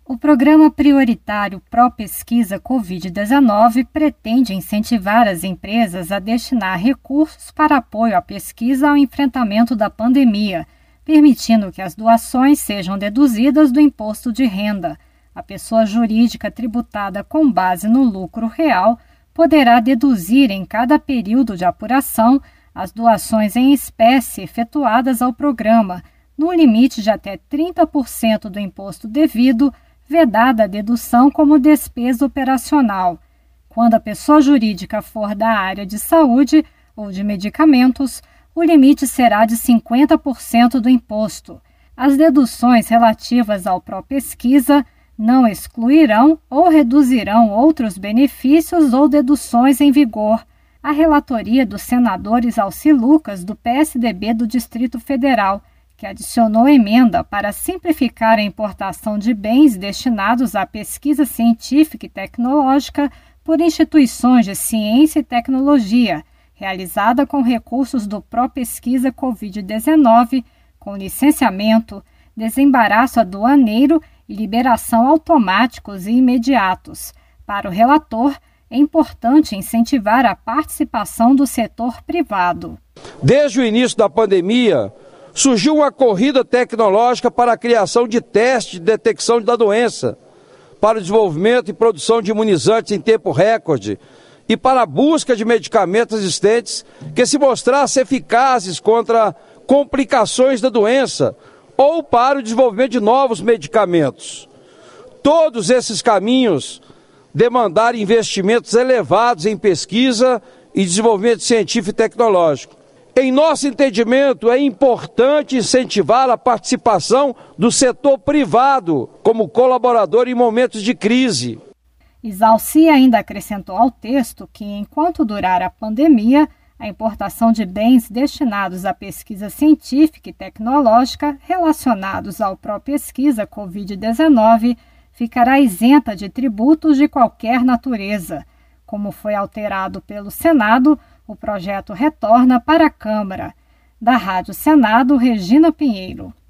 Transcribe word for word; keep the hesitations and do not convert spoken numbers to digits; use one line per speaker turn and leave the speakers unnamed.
O Programa Prioritário Pró-Pesquisa covid dezenove pretende incentivar as empresas a destinar recursos para apoio à pesquisa ao enfrentamento da pandemia, permitindo que as doações sejam deduzidas do imposto de renda. A pessoa jurídica tributada com base no lucro real poderá deduzir em cada período de apuração as doações em espécie efetuadas ao programa, no limite de até trinta por cento do imposto devido, vedada a dedução como despesa operacional. Quando a pessoa jurídica for da área de saúde ou de medicamentos, o limite será de cinquenta por cento do imposto. As deduções relativas ao pró-pesquisa não excluirão ou reduzirão outros benefícios ou deduções em vigor. A relatoria dos senadores Alci Lucas, do P S D B do Distrito Federal, que adicionou emenda para simplificar a importação de bens destinados à pesquisa científica e tecnológica por instituições de ciência e tecnologia, realizada com recursos do Pró-Pesquisa covid dezenove, com licenciamento, desembaraço aduaneiro e liberação automáticos e imediatos. Para o relator, é importante incentivar a participação do setor privado.
Desde o início da pandemia, surgiu uma corrida tecnológica para a criação de testes de detecção da doença, para o desenvolvimento e produção de imunizantes em tempo recorde e para a busca de medicamentos existentes que se mostrassem eficazes contra complicações da doença ou para o desenvolvimento de novos medicamentos. Todos esses caminhos demandaram investimentos elevados em pesquisa e desenvolvimento científico e tecnológico. Em nosso entendimento, é importante incentivar a participação do setor privado como colaborador em momentos de crise.
Alci ainda acrescentou ao texto que, enquanto durar a pandemia, a importação de bens destinados à pesquisa científica e tecnológica relacionados ao pró-pesquisa covid dezenove ficará isenta de tributos de qualquer natureza. Como foi alterado pelo Senado, o projeto retorna para a Câmara. Da Rádio Senado, Regina Pinheiro.